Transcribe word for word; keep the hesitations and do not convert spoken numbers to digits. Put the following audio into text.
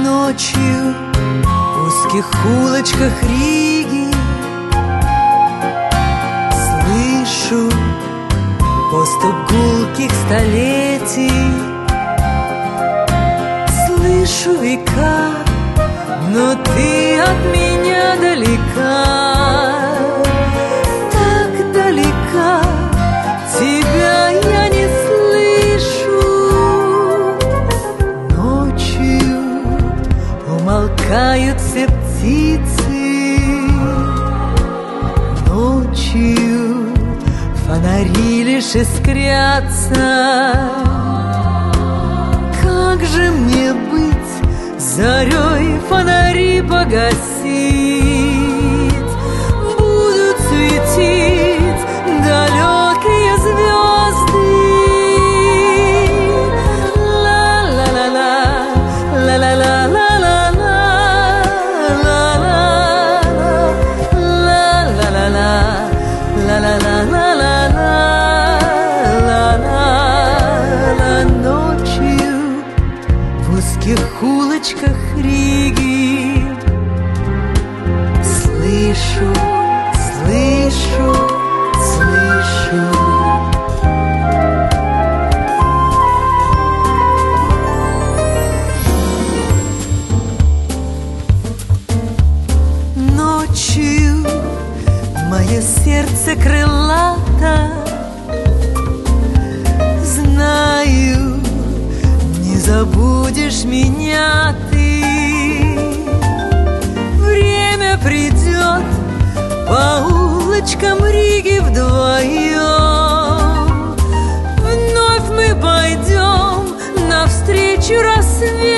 Ночью в узких улочках Риги слышу поступ гулких столетий. Слышу века, но ты от меня далека, так далека, тебя я не слышу. Ночью умолкают все птицы, ночью фонари лишь искрятся. Как же мне быть? Зарей фонари погасить, будут светить далекие звезды. Ла-ла-ла-ла, ла-ла-ла-ла-ла, ла-ла-ла-ла, ла-ла-ла-ла-ла-ла. Ночью в узких улочках Риги слышу, слышу, слышу. Ночью мое сердце крылато, знаю, не забудешь меня ты. Время придет, по улочкам Риги вдвоем вновь мы пойдем навстречу рассвету.